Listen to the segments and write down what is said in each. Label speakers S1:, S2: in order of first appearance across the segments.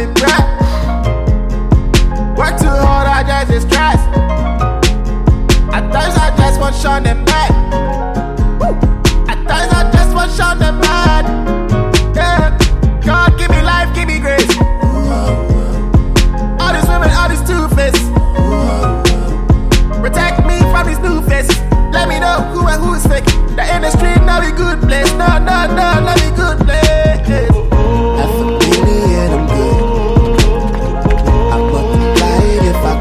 S1: regret. Work too hard, I just is stressed. At times I just want Sean them back. At times I just want Sean them mad. Yeah. God give me life, give me grace. All these women, all these two-faced. Protect me from these new faces. Let me know who and who is fake. The industry not a good place. No, not a good place.
S2: Half a billion, I'm good. I multiply it if I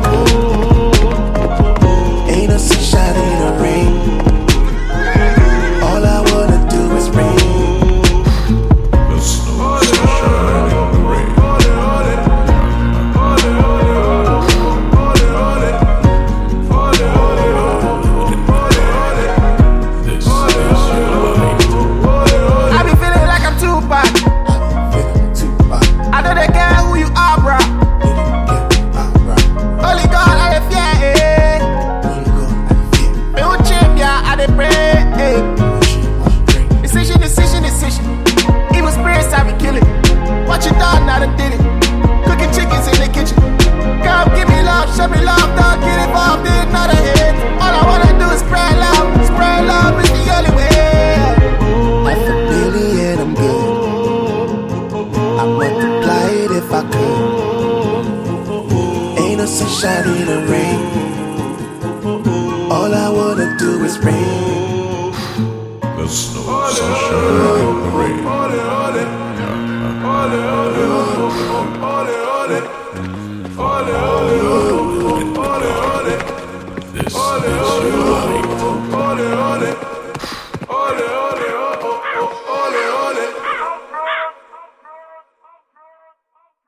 S2: could. Ain't no sunshine in the rain. All I wanna do is rain.
S3: There's no sunshine in the rain. This is your life.
S1: I be feeling like I'm Tupac. I know they care who you are, bro. Only God I dey fear. Me who chip ya, I dey pray. Decision. Evil spirits I be killing. What you done, I done did it. Cooking chickens in the kitchen. Come give me love, show me love, don't get involved in not a hit. All I wanna do is spread love is the only way.
S2: Half a billion, I'm good. I multiply it if I could. Ain't no sunshine in the rain. All I wanna do is rain.
S3: There's no sunshine in the rain.
S1: Ole.